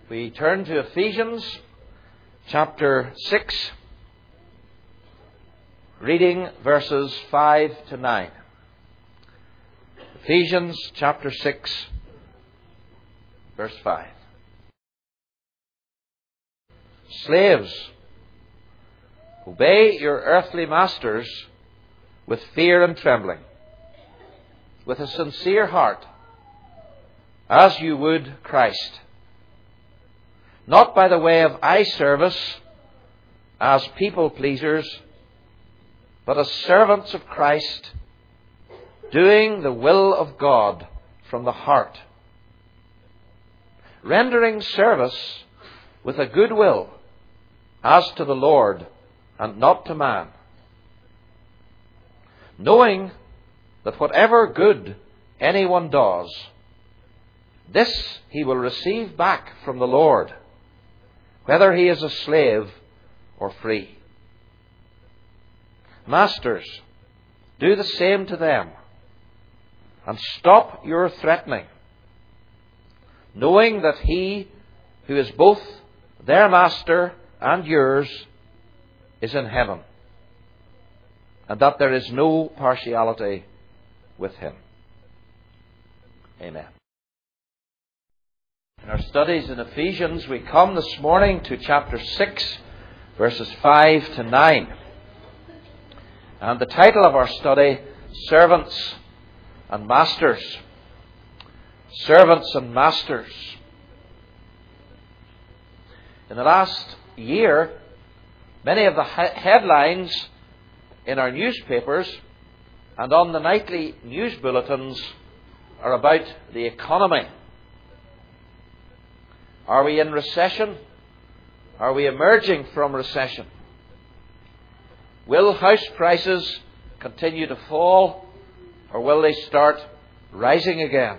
We turn to Ephesians chapter 6, reading verses 5 to 9. Ephesians chapter 6, verse 5. Slaves, obey your earthly masters with fear and trembling, with a sincere heart, as you would Christ, not by the way of eye service as people pleasers, but as servants of Christ, doing the will of God from the heart, rendering service with a good will as to the Lord and not to man, knowing that whatever good anyone does, this he will receive back from the Lord, whether he is a slave or free. Masters, do the same to them, and stop your threatening, knowing that he who is both their master and yours is in heaven, and that there is no partiality with him. Amen. In our studies in Ephesians, we come this morning to chapter 6, verses 5 to 9. And the title of our study, Servants and Masters. Servants and Masters. In the last year, many of the headlines in our newspapers and on the nightly news bulletins are about the economy. Are we in recession? Are we emerging from recession? Will house prices continue to fall, or will they start rising again?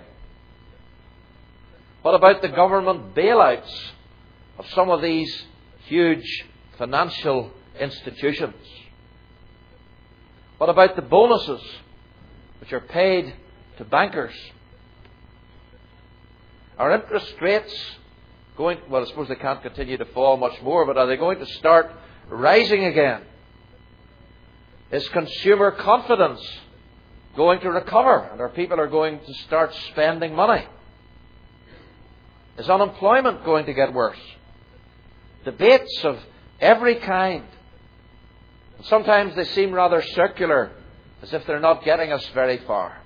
What about the government bailouts of some of these huge financial institutions? What about the bonuses which are paid to bankers? Are interest rates going, well, I suppose they can't continue to fall much more, but are they going to start rising again? Is consumer confidence going to recover, and our people are going to start spending money? Is unemployment going to get worse? Debates of every kind. Sometimes they seem rather circular, as if they're not getting us very far.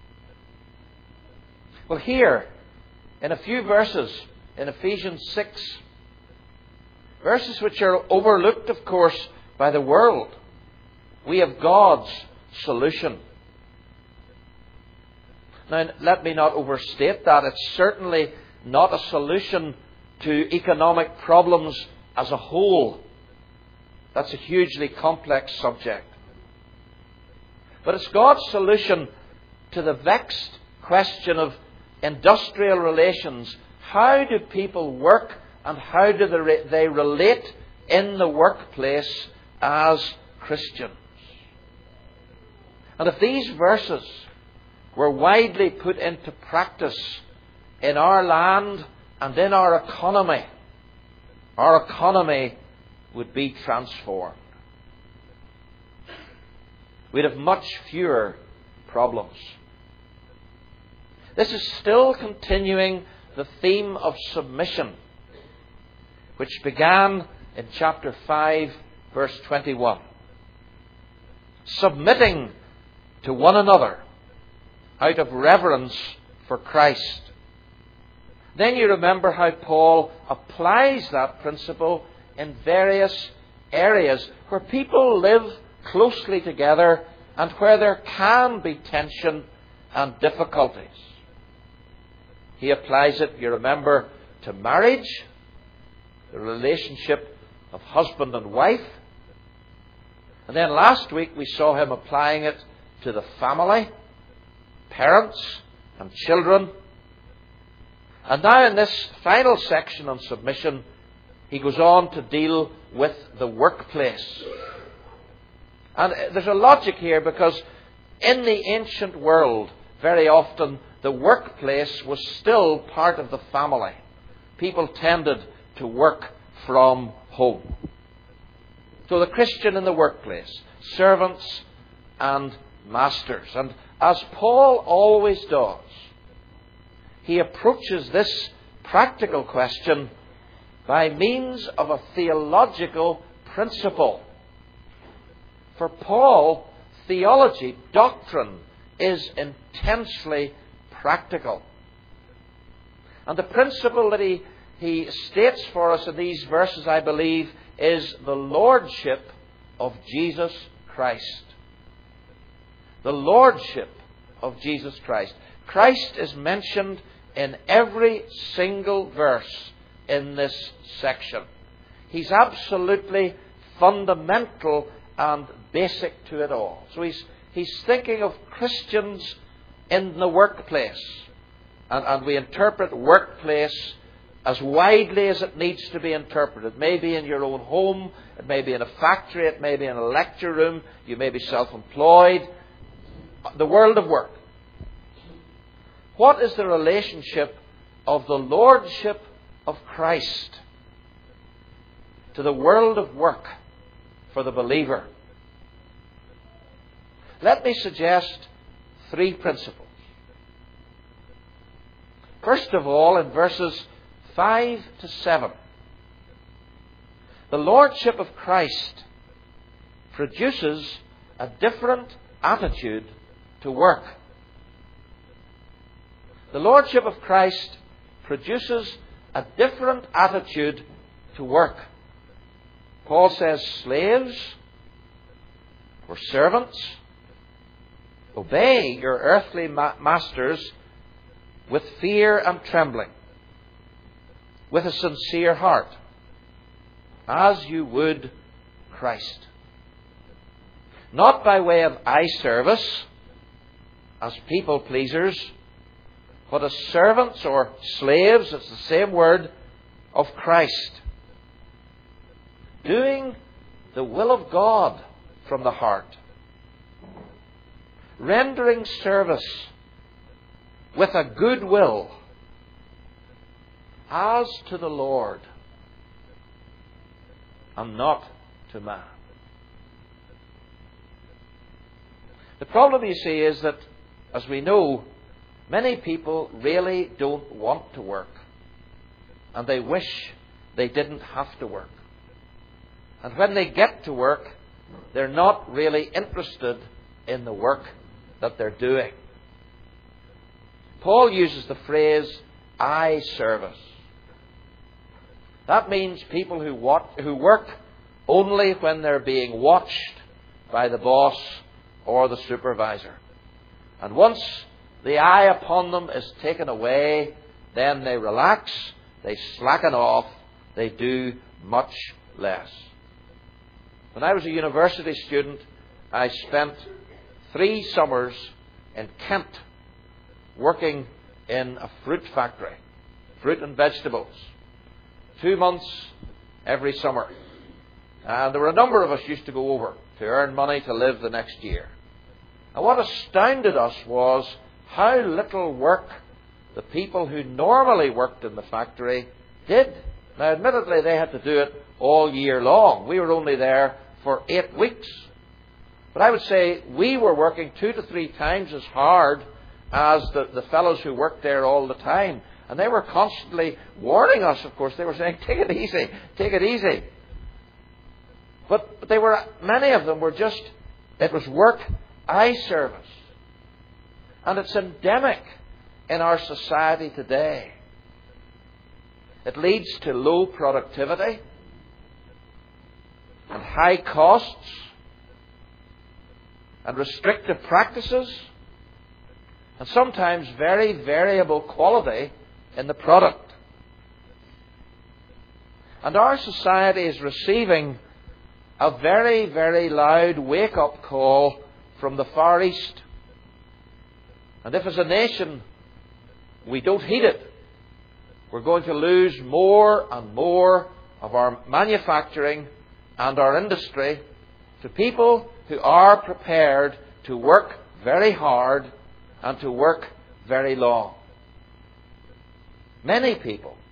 Well, here, in a few verses, in Ephesians 6, verses which are overlooked, of course, by the world, we have God's solution. Now, let me not overstate that. It's certainly not a solution to economic problems as a whole. That's a hugely complex subject. But it's God's solution to the vexed question of industrial relations. How do people work, and how do they relate in the workplace as Christians? And if these verses were widely put into practice in our land and in our economy would be transformed. We'd have much fewer problems. This is still continuing the theme of submission, which began in chapter 5, verse 21. Submitting to one another out of reverence for Christ. Then you remember how Paul applies that principle in various areas where people live closely together and where there can be tension and difficulties. He applies it, you remember, to marriage, the relationship of husband and wife. And then last week we saw him applying it to the family, parents and children. And now in this final section on submission, he goes on to deal with the workplace. And there's a logic here, because in the ancient world, very often the workplace was still part of the family. people tended to work from home. So the Christian in the workplace, servants and masters. And as Paul always does, he approaches this practical question by means of a theological principle. For Paul, theology, doctrine, is intensely practical. And the principle that he states for us in these verses, I believe, is the lordship of Jesus Christ. The lordship of Jesus Christ. Christ is mentioned in every single verse in this section. He's absolutely fundamental and basic to it all. So he's thinking of Christians in the workplace. And we interpret workplace as widely as it needs to be interpreted. It may be in your own home, it may be in a factory, it may be in a lecture room, you may be self-employed. The world of work. What is the relationship of the lordship of Christ to the world of work for the believer? Let me suggest 3 principles. First of all, in verses 5 to 7, the lordship of Christ produces a different attitude to work. The lordship of Christ produces a different attitude to work. Paul says, slaves or servants, obey your earthly masters with fear and trembling, with a sincere heart, as you would Christ. Not by way of eye service, as people pleasers, but as servants or slaves, it's the same word, of Christ. Doing the will of God from the heart. Rendering service with a good will as to the Lord and not to man. The problem, you see, is that, as we know, many people really don't want to work, and they wish they didn't have to work. And when they get to work, they're not really interested in the work that they're doing. Paul uses the phrase eye service. That means people who work only when they're being watched by the boss or the supervisor. And once the eye upon them is taken away, then they relax, they slacken off, they do much less. When I was a university student, I spent 3 summers in Kent working in a fruit factory, fruit and vegetables. 2 months every summer. And there were a number of us used to go over to earn money to live the next year. And what astounded us was how little work the people who normally worked in the factory did. Now, admittedly, they had to do it all year long. We were only there for 8 weeks. But I would say we were working 2 to 3 times as hard as the fellows who worked there all the time. And they were constantly warning us, of course. They were saying, take it easy, take it easy. But many of them were just, it was work, eye service. And it's endemic in our society today. It leads to low productivity and high costs and restrictive practices and sometimes very variable quality in the product. And our society is receiving a very, very loud wake-up call from the Far East. And if as a nation we don't heed it, we're going to lose more and more of our manufacturing and our industry to people who are prepared to work very hard and to work very long. Many people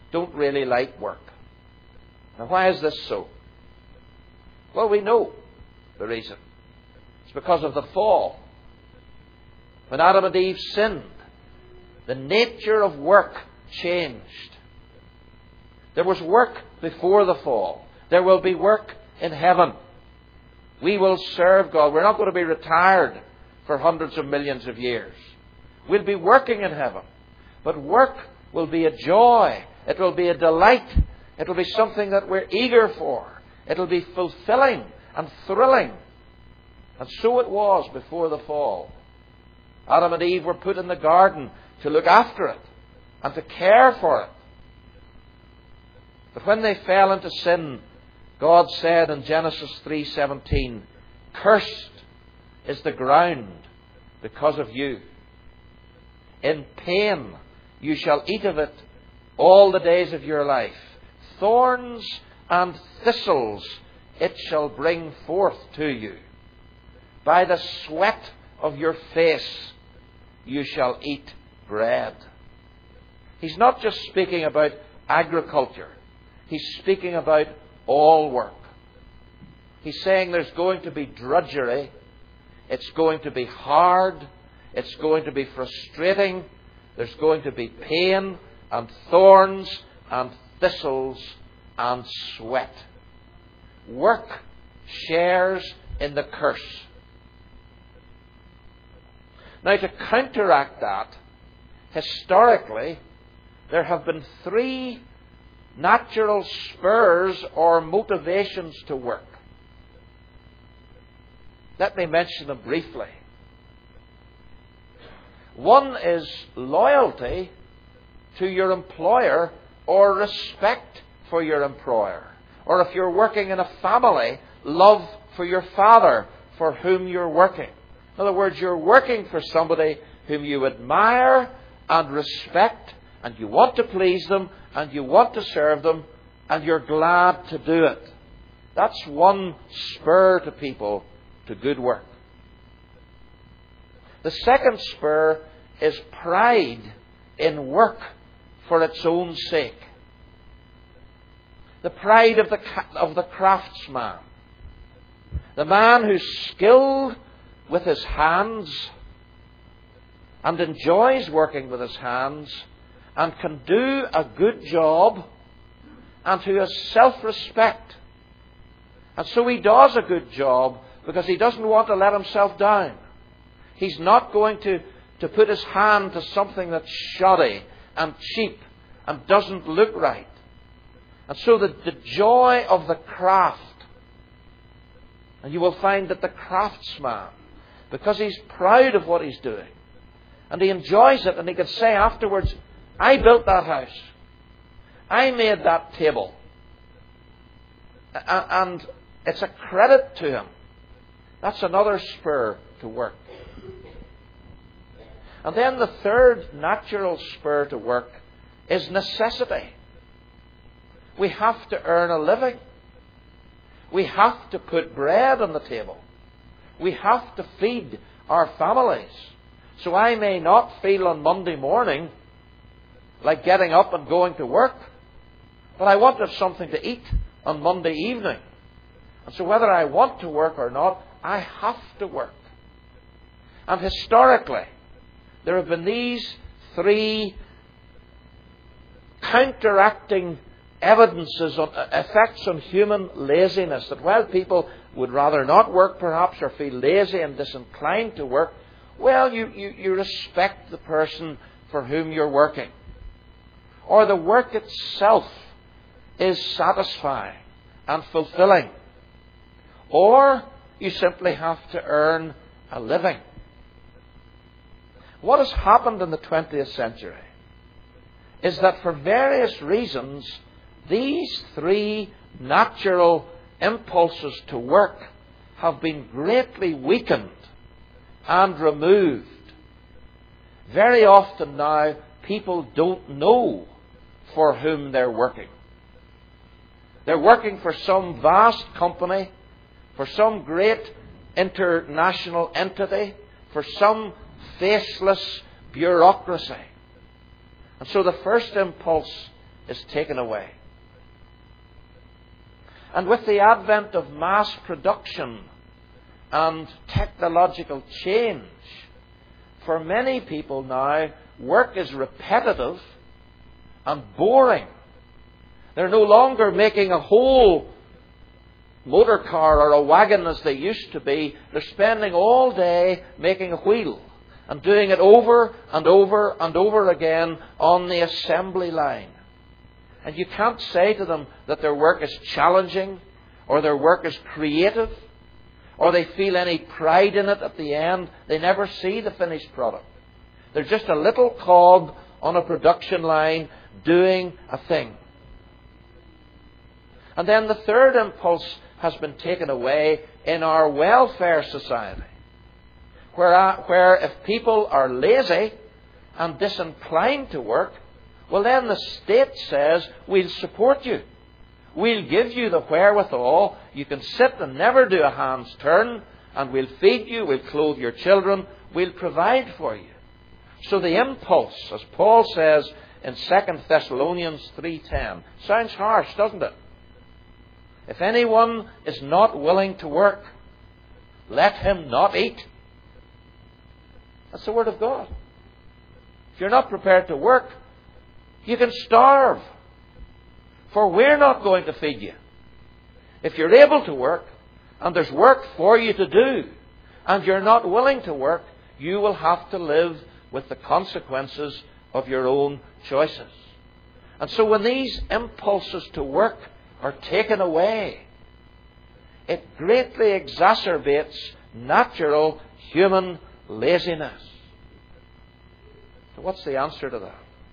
don't really like work. Now, why is this so? Well, we know the reason. It's because of the fall. When Adam and Eve sinned, the nature of work changed. There was work before the fall. There will be work in heaven. We will serve God. We're not going to be retired for hundreds of millions of years. We'll be working in heaven. But work will be a joy. It will be a delight. It will be something that we're eager for. It will be fulfilling and thrilling. And so it was before the fall. Adam and Eve were put in the garden to look after it and to care for it. But when they fell into sin, God said in Genesis 3:17, "Cursed is the ground because of you. In pain you shall eat of it all the days of your life. Thorns and thistles it shall bring forth to you. By the sweat of your face you shall eat bread." He's not just speaking about agriculture. He's speaking about all work. He's saying there's going to be drudgery. It's going to be hard. It's going to be frustrating. There's going to be pain and thorns and thistles and sweat. Work shares in the curse. Now, to counteract that, historically, there have been three natural spurs or motivations to work. Let me mention them briefly. One is loyalty to your employer or respect for your employer. Or if you're working in a family, love for your father for whom you're working. In other words, you're working for somebody whom you admire and respect, and you want to please them, and you want to serve them, and you're glad to do it. That's one spur to people to good work. The second spur is pride in work for its own sake. The pride of the craftsman. The man who's skilled with his hands and enjoys working with his hands and can do a good job and who has self-respect. And so he does a good job because he doesn't want to let himself down. He's not going to put his hand to something that's shoddy and cheap and doesn't look right. And so the joy of the craft, and you will find that the craftsman, because he's proud of what he's doing, and he enjoys it, and he can say afterwards, "I built that house. I made that table." And it's a credit to him. That's another spur to work. And then the third natural spur to work is necessity. We have to earn a living. We have to put bread on the table. We have to feed our families. So I may not feel on Monday morning like getting up and going to work, but I want to have something to eat on Monday evening. And so whether I want to work or not, I have to work. And historically, there have been these three counteracting evidences on effects on human laziness, that while people would rather not work perhaps or feel lazy and disinclined to work, well, you respect the person for whom you're working. Or the work itself is satisfying and fulfilling. Or you simply have to earn a living. What has happened in the 20th century is that for various reasons, these three natural impulses to work have been greatly weakened and removed. Very often now, people don't know for whom they're working. They're working for some vast company, for some great international entity, for some faceless bureaucracy. And so the first impulse is taken away. And with the advent of mass production and technological change, for many people now, work is repetitive and boring. They're no longer making a whole motor car or a wagon as they used to be. They're spending all day making a wheel and doing it over and over and over again on the assembly line. And you can't say to them that their work is challenging or their work is creative or they feel any pride in it at the end. They never see the finished product. They're just a little cog on a production line doing a thing. And then the third impulse has been taken away in our welfare society, where if people are lazy and disinclined to work, well then the state says, we'll support you. We'll give you the wherewithal. You can sit and never do a hand's turn, and we'll feed you, we'll clothe your children, we'll provide for you. So the impulse, as Paul says in 2 Thessalonians 3:10, sounds harsh, doesn't it? If anyone is not willing to work, let him not eat. That's the Word of God. If you're not prepared to work, you can starve. For we're not going to feed you. If you're able to work, and there's work for you to do, and you're not willing to work, you will have to live with the consequences of your own choices. And so when these impulses to work are taken away, it greatly exacerbates natural human laziness. So what's the answer to that?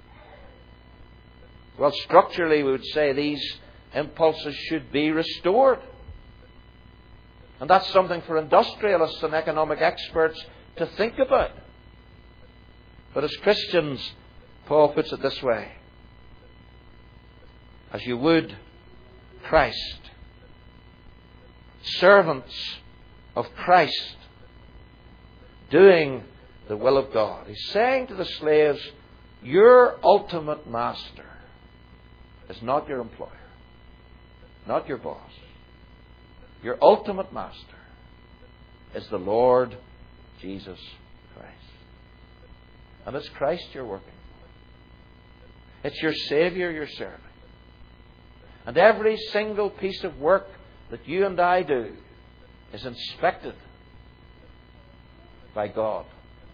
Well, structurally we would say these impulses should be restored. And that's something for industrialists and economic experts to think about. But as Christians, Paul puts it this way: as you would Christ, servants of Christ, doing the will of God. He's saying to the slaves, your ultimate master is not your employer, not your boss. Your ultimate master is the Lord Jesus Christ. And it's Christ you're working for. It's your Saviour you're serving. And every single piece of work that you and I do is inspected by God.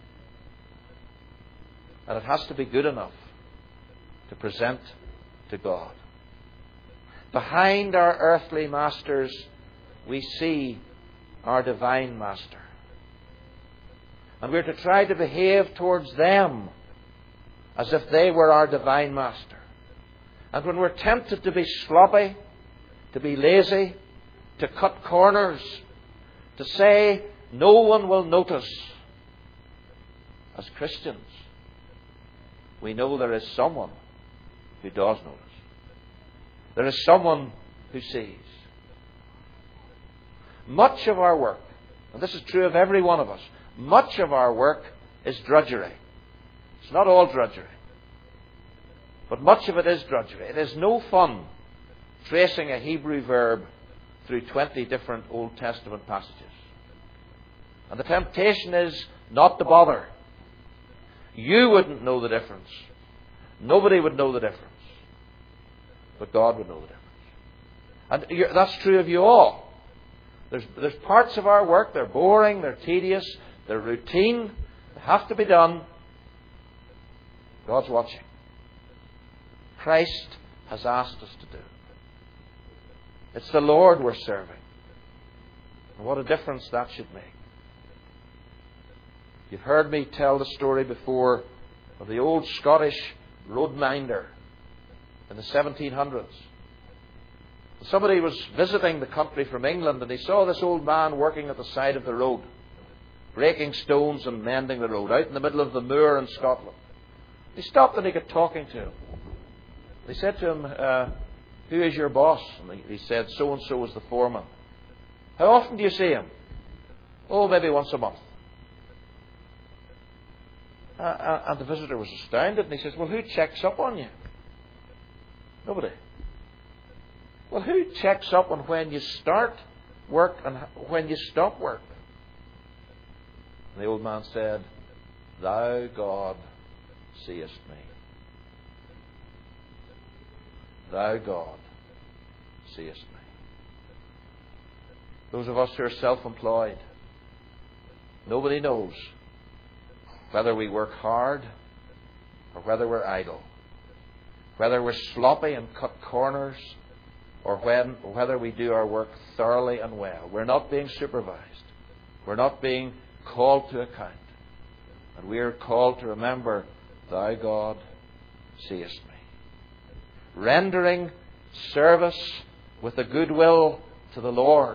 And it has to be good enough to present to God. Behind our earthly masters, we see our divine master. And we're to try to behave towards them as if they were our divine master. And when we're tempted to be sloppy, to be lazy, to cut corners, to say no one will notice, as Christians, we know there is someone who does notice. There is someone who sees. Much of our work, and this is true of every one of us, much of our work is drudgery. It's not all drudgery, but much of it is drudgery. It is no fun tracing a Hebrew verb through 20 different Old Testament passages. And the temptation is not to bother. You wouldn't know the difference. Nobody would know the difference. But God would know the difference. And that's true of you all. There's parts of our work, they're boring, they're tedious, they're routine, they have to be done. God's watching. Christ has asked us to do. It's the Lord we're serving. And what a difference that should make. You've heard me tell the story before of the old Scottish roadminder in the 1700s. Somebody was visiting the country from England and he saw this old man working at the side of the road, breaking stones and mending the road out in the middle of the moor in Scotland. He stopped and he got talking to him. They said to him, who is your boss? And he said, so-and-so is the foreman. How often do you see him? Oh, maybe once a month. And the visitor was astounded and he says, well, who checks up on you? Nobody. Well, who checks up on when you start work and when you stop work? And the old man said, Thou, God, seest me. Thou, God, seest me. Those of us who are self-employed, nobody knows whether we work hard or whether we're idle, whether we're sloppy and cut corners or whether we do our work thoroughly and well. We're not being supervised. We're not being called to account. And we are called to remember, Thou, God, seest me. Rendering service with a goodwill to the Lord,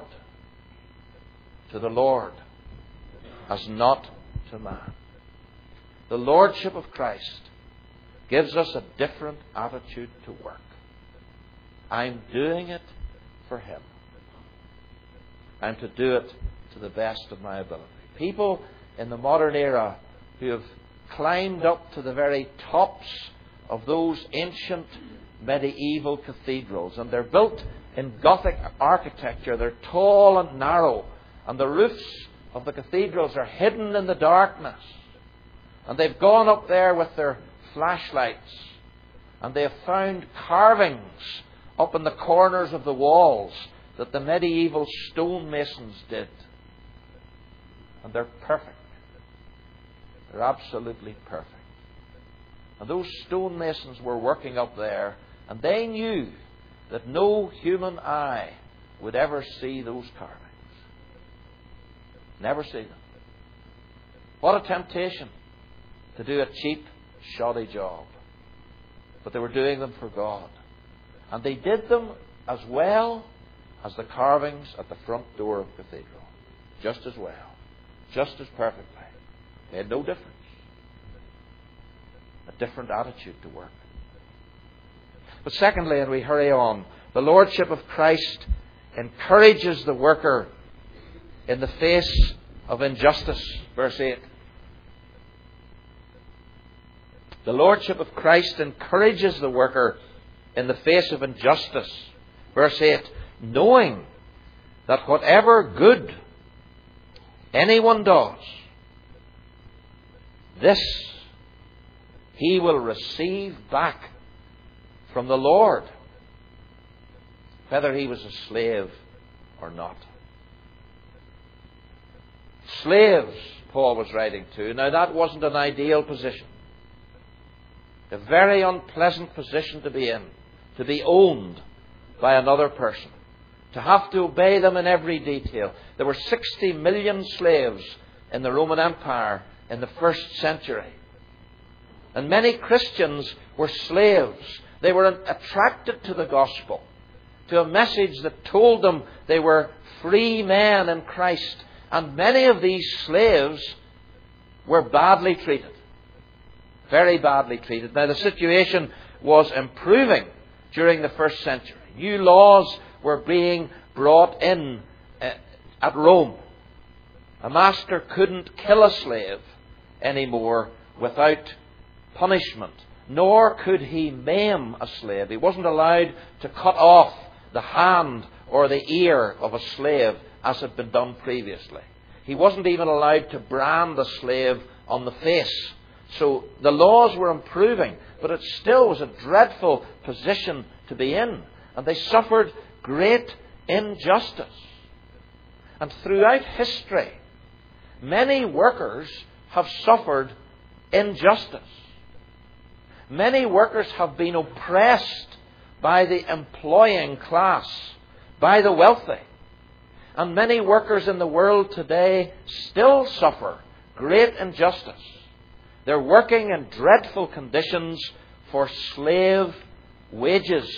as not to man. The Lordship of Christ gives us a different attitude to work. I'm doing it for Him. I'm to do it to the best of my ability. People in the modern era who have climbed up to the very tops of those ancient medieval cathedrals, and they're built in Gothic architecture. They're tall and narrow, and the roofs of the cathedrals are hidden in the darkness. And they've gone up there with their flashlights, and they have found carvings up in the corners of the walls that the medieval stonemasons did. And they're perfect. They're absolutely perfect. And those stonemasons were working up there, and they knew that no human eye would ever see those carvings. Never see them. What a temptation to do a cheap, shoddy job. But they were doing them for God. And they did them as well as the carvings at the front door of the cathedral. Just as well. Just as perfectly. They had no difference. A different attitude to work. But secondly, and we hurry on, the Lordship of Christ encourages the worker in the face of injustice. Verse 8. The Lordship of Christ encourages the worker in the face of injustice. Verse 8. Knowing that whatever good anyone does, this he will receive back from the Lord, whether he was a slave or not. Slaves, Paul was writing to. Now that wasn't an ideal position. A very unpleasant position to be in. To be owned by another person. To have to obey them in every detail. There were 60 million slaves in the Roman Empire in the first century. And many Christians were slaves. They were attracted to the gospel, to a message that told them they were free men in Christ. And many of these slaves were badly treated. Very badly treated. Now the situation was improving during the first century. New laws were being brought in at Rome. A master couldn't kill a slave anymore without punishment, nor could he maim a slave. He wasn't allowed to cut off the hand or the ear of a slave as had been done previously. He wasn't even allowed to brand the slave on the face. So the laws were improving, but it still was a dreadful position to be in. And they suffered great injustice. And throughout history, many workers have suffered injustice. Many workers have been oppressed by the employing class, by the wealthy. And many workers in the world today still suffer great injustice. They're working in dreadful conditions for slave wages.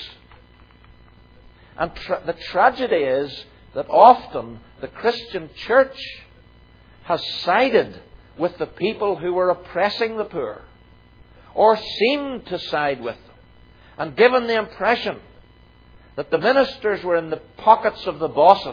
And the tragedy is that often the Christian church has sided with the people who were oppressing the poor, or seemed to side with them, and given the impression that the ministers were in the pockets of the bosses,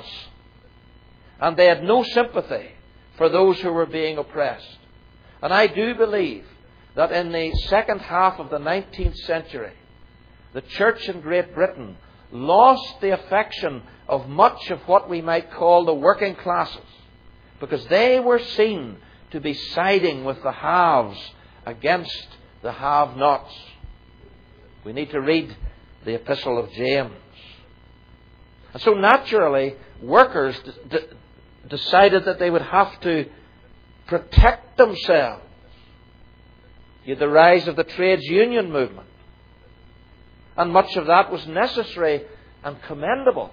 and they had no sympathy for those who were being oppressed. And I do believe that in the second half of the 19th century, the church in Great Britain lost the affection of much of what we might call the working classes, because they were seen to be siding with the haves against the have-nots. We need to read the Epistle of James. And so naturally, workers decided that they would have to protect themselves. You had the rise of the trades union movement. And much of that was necessary and commendable.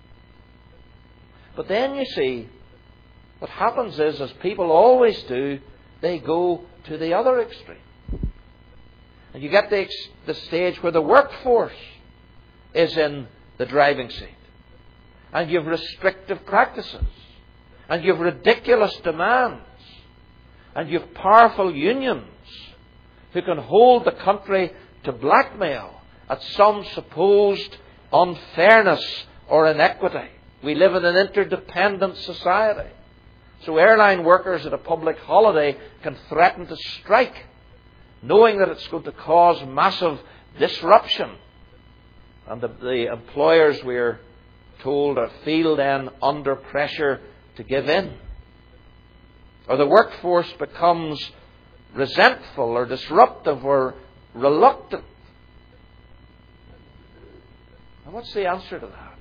But then you see, what happens is, as people always do, they go to the other extreme. And you get the stage where the workforce is in the driving seat. And you have restrictive practices. And you have ridiculous demands. And you have powerful unions who can hold the country to blackmail at some supposed unfairness or inequity. We live in an interdependent society. So airline workers at a public holiday can threaten to strike, knowing that it's going to cause massive disruption. And the employers, we're told, feel then under pressure to give in. Or the workforce becomes resentful or disruptive or reluctant. And what's the answer to that?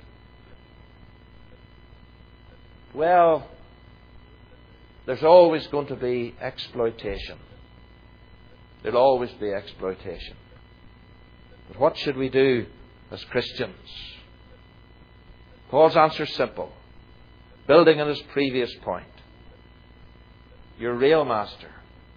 Well, there's always going to be exploitation. There'll always be exploitation. But what should we do as Christians? Paul's answer is simple, building on his previous point. Your real master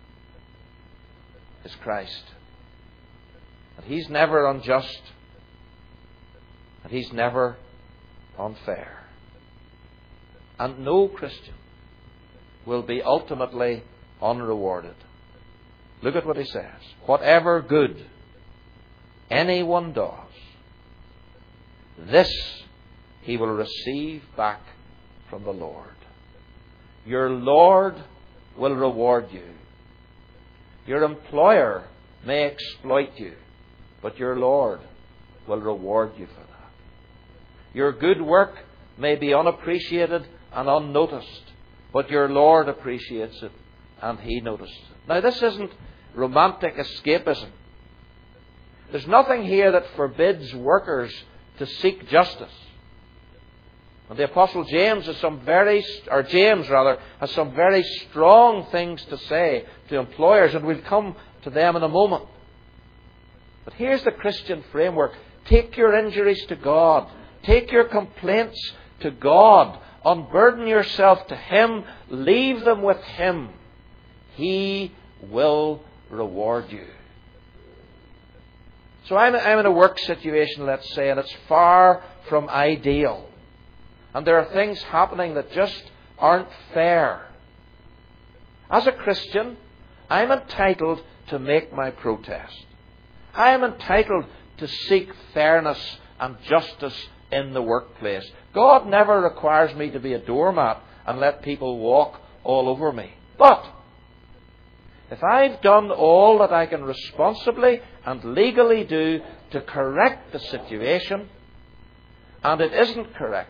is Christ. And He's never unjust. And He's never unfair. And no Christian will be ultimately unrewarded. Look at what he says. Whatever good anyone does, this he will receive back from the Lord. Your Lord will reward you. Your employer may exploit you, but your Lord will reward you for that. Your good work may be unappreciated and unnoticed, but your Lord appreciates it and He notices it. Now, this isn't romantic escapism. There's nothing here that forbids workers to seek justice. And the Apostle James has some very strong things to say to employers, and we'll come to them in a moment. But here's the Christian framework. Take your injuries to God. Take your complaints to God. Unburden yourself to Him. Leave them with Him. He will reward you. So I'm in a work situation, let's say, and it's far from ideal. And there are things happening that just aren't fair. As a Christian, I'm entitled to make my protest. I am entitled to seek fairness and justice in the workplace. God never requires me to be a doormat and let people walk all over me. But if I've done all that I can responsibly and legally do to correct the situation, and it isn't corrected,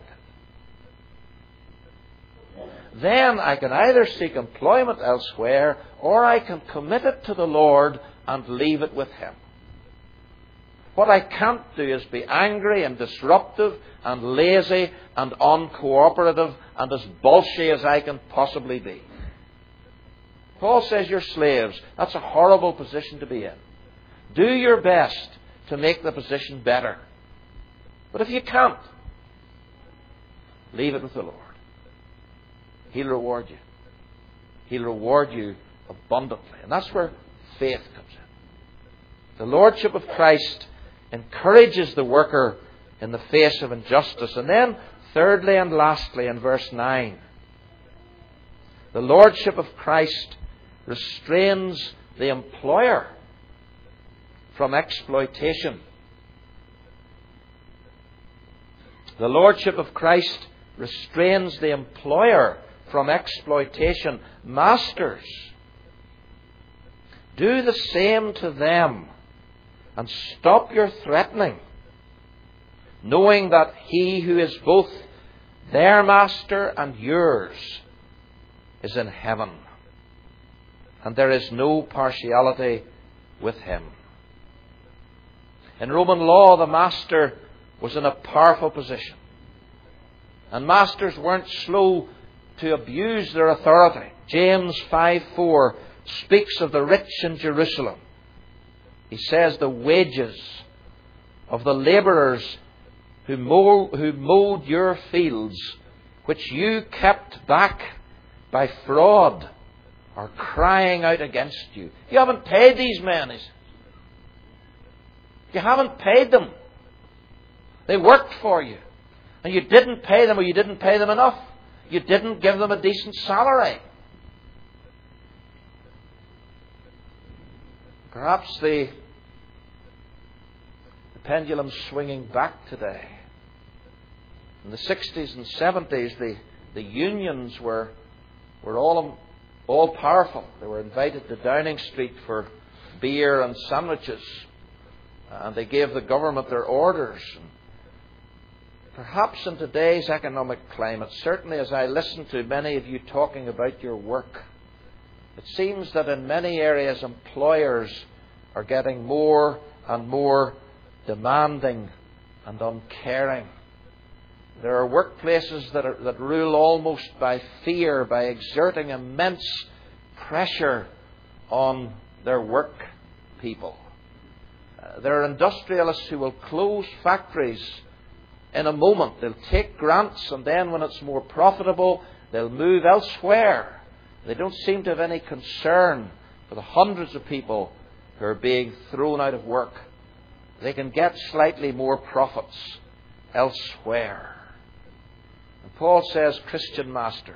then I can either seek employment elsewhere, or I can commit it to the Lord and leave it with Him. What I can't do is be angry and disruptive and lazy and uncooperative and as bolshy as I can possibly be. Paul says you're slaves. That's a horrible position to be in. Do your best to make the position better. But if you can't, leave it with the Lord. He'll reward you. He'll reward you abundantly. And that's where faith comes in. The Lordship of Christ encourages the worker in the face of injustice. And then, thirdly and lastly, in verse 9, the Lordship of Christ restrains the employer from exploitation. The Lordship of Christ restrains the employer from exploitation. Masters, do the same to them and stop your threatening knowing that He who is both their master and yours is in heaven, and there is no partiality with Him. In Roman law, the master was in a powerful position, and masters weren't slow to abuse their authority. James 5:4 speaks of the rich in Jerusalem. He says, the wages of the labourers who mowed your fields, which you kept back by fraud, are crying out against you. You haven't paid these men, he says. You haven't paid them. They worked for you, and you didn't pay them, or you didn't pay them enough. You didn't give them a decent salary. Perhaps the pendulum's swinging back today. In the 60s and 70s, the unions were all powerful. They were invited to Downing Street for beer and sandwiches, and they gave the government their orders. Perhaps in today's economic climate, certainly as I listen to many of you talking about your work, it seems that in many areas employers are getting more and more demanding and uncaring. There are workplaces that rule almost by fear, by exerting immense pressure on their work people. There are industrialists who will close factories in a moment. They'll take grants, and then when it's more profitable, they'll move elsewhere. They don't seem to have any concern for the hundreds of people who are being thrown out of work. They can get slightly more profits elsewhere. And Paul says, Christian masters,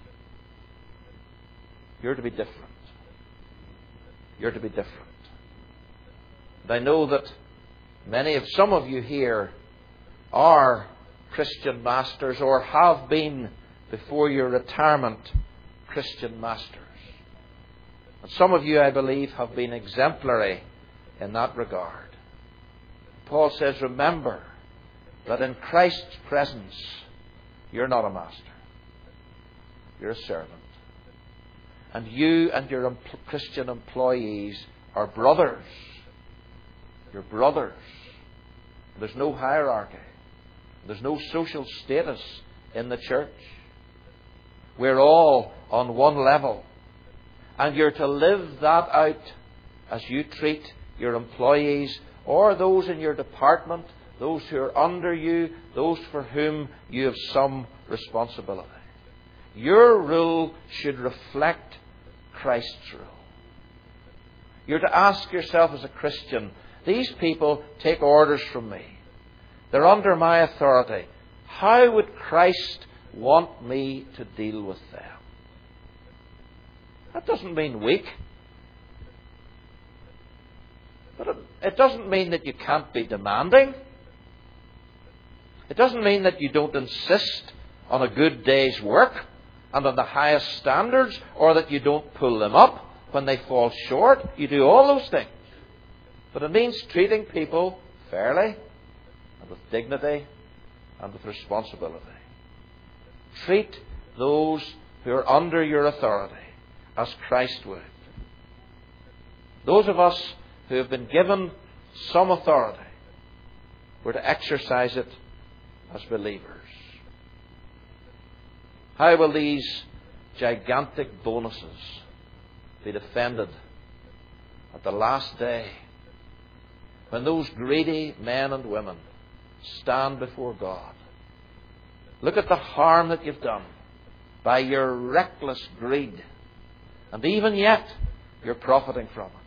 you're to be different. You're to be different. And I know that some of you here are Christian masters, or have been before your retirement Christian masters. And some of you, I believe, have been exemplary in that regard. Paul says, remember that in Christ's presence, you're not a master. You're a servant. And you and your Christian employees are brothers. You're brothers. There's no hierarchy. There's no social status in the church. We're all on one level. And you're to live that out as you treat your employees or those in your department, those who are under you, those for whom you have some responsibility. Your rule should reflect Christ's rule. You're to ask yourself as a Christian, these people take orders from me. They're under my authority. How would Christ want me to deal with them? That doesn't mean weak. But it doesn't mean that you can't be demanding. It doesn't mean that you don't insist on a good day's work and on the highest standards, or that you don't pull them up when they fall short. You do all those things. But it means treating people fairly and with dignity and with responsibility. Treat those who are under your authority as Christ would. Those of us who have been given some authority, we're to exercise it as believers. How will these gigantic bonuses be defended at the last day, when those greedy men and women stand before God? Look at the harm that you've done by your reckless greed, and even yet you're profiting from it.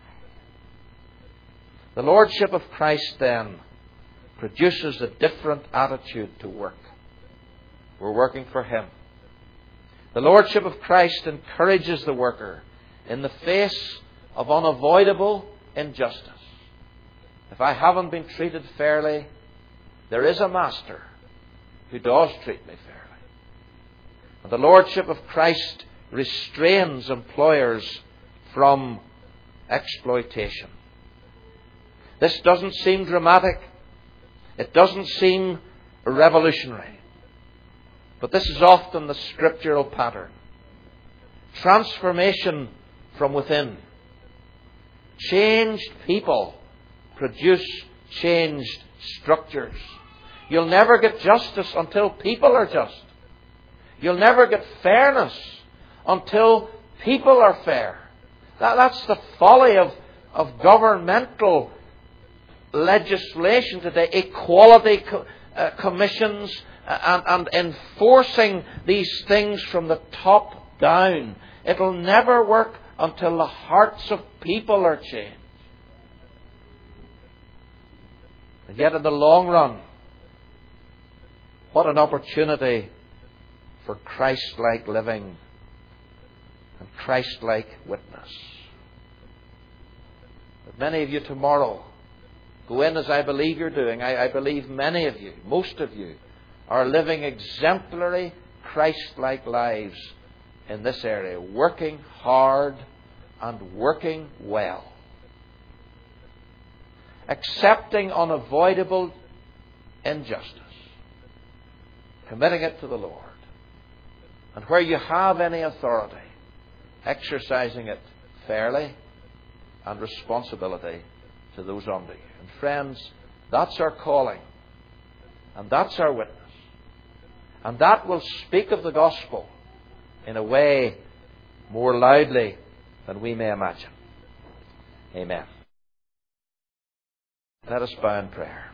The Lordship of Christ then produces a different attitude to work. We're working for Him. The Lordship of Christ encourages the worker in the face of unavoidable injustice. If I haven't been treated fairly, there is a master who does treat me fairly. And the Lordship of Christ restrains employers from exploitation. This doesn't seem dramatic, It doesn't seem revolutionary. But this is often the scriptural pattern. Transformation from within. Changed people produce changed structures. You'll never get justice until people are just. You'll never get fairness until people are fair. That's the folly of governmental legislation today. Equality commissions and enforcing these things from the top down. It'll never work until the hearts of people are changed. And yet in the long run, what an opportunity for Christ-like living and Christ-like witness. But many of you tomorrow go in as I believe you're doing. I believe many of you, most of you, are living exemplary Christ-like lives in this area, working hard and working well. Accepting unavoidable injustice. Committing it to the Lord. And where you have any authority, exercising it fairly and responsibility to those under you. And friends, that's our calling. And that's our witness. And that will speak of the gospel in a way more loudly than we may imagine. Amen. Let us bow in prayer.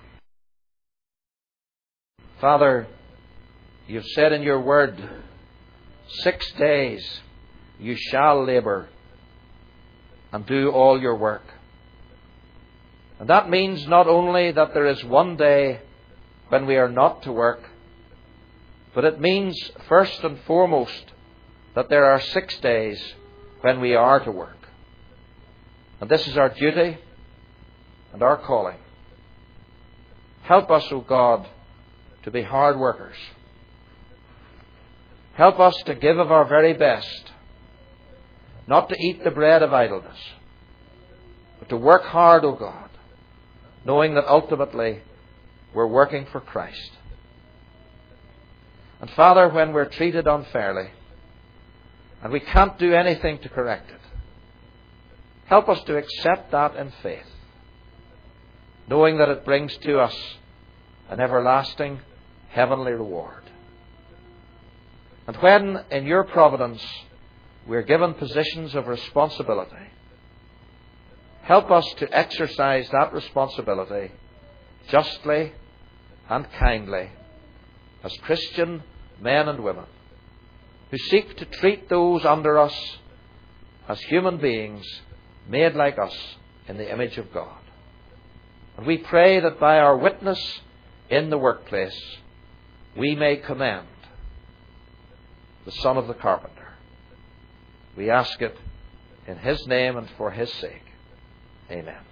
Father, you've said in your word, 6 days you shall labour and do all your work. And that means not only that there is one day when we are not to work, but it means first and foremost that there are 6 days when we are to work. And this is our duty and our calling. Help us, O God, to be hard workers. Help us to give of our very best, not to eat the bread of idleness, but to work hard, O God, knowing that ultimately we're working for Christ. And Father, when we're treated unfairly, and we can't do anything to correct it, help us to accept that in faith, knowing that it brings to us an everlasting heavenly reward. And when, in your providence, we're given positions of responsibility, help us to exercise that responsibility justly and kindly as Christian men and women who seek to treat those under us as human beings made like us in the image of God. And we pray that by our witness in the workplace, we may commend the Son of the Carpenter. We ask it in His name and for His sake. Amen.